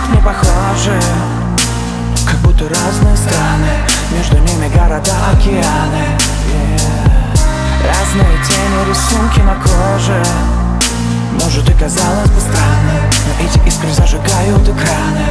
так не похожи, как будто разные страны, между ними города, океаны. Разные тени, рисунки на коже. Может, и казалось бы странно, но эти искры зажигают экраны.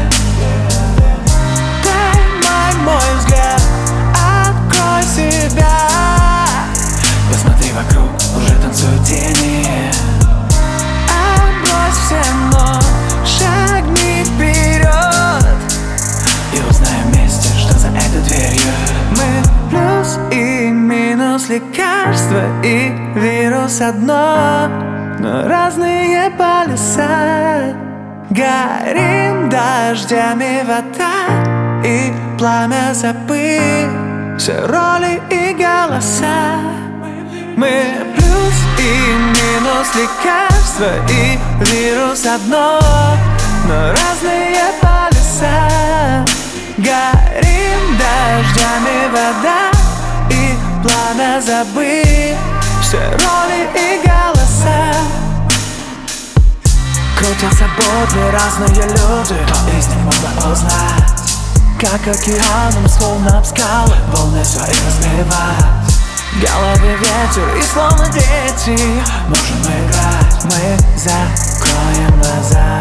Поймай мой взгляд, открой себя. Посмотри вокруг, уже танцуют тени. Отбрось все, но шагни вперед и узнаем вместе, что за этой дверью. Мы плюс и минус, лекарства и вирус одно, но разные полюса. Горим дождями вода и пламя, забыв все роли и голоса. Мы плюс и минус, лекарства и вирус одно, но разные полюса. Горим дождями вода и пламя, забыв все роли и голоса. Крутятся бодли разные люди, но из них можно узнать, как океаном словно об скалы волны свои разбивать. В голове ветер и словно дети можем играть, мы закроем глаза.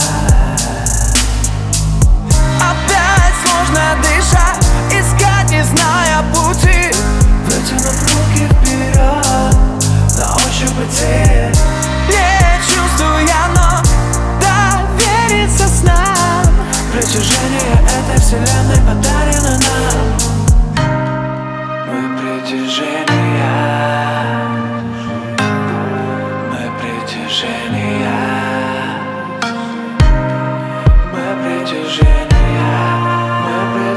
Опять сложно дышать, искать, не зная пути, вытянув руки вперед, на ощупь идти. Не чувствую я, но довериться с нам. Притяжение этой вселенной подарено нам. Мы притяжение. Мы притяжение. Мы притяжение. Мы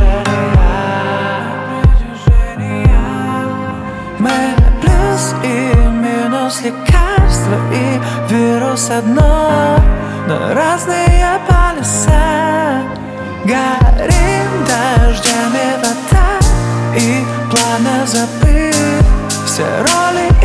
притяжение. Мы плюс и минус, лекарства и вирус одно, но разные полюса. Горим дождями вода и пламя, забыв все роли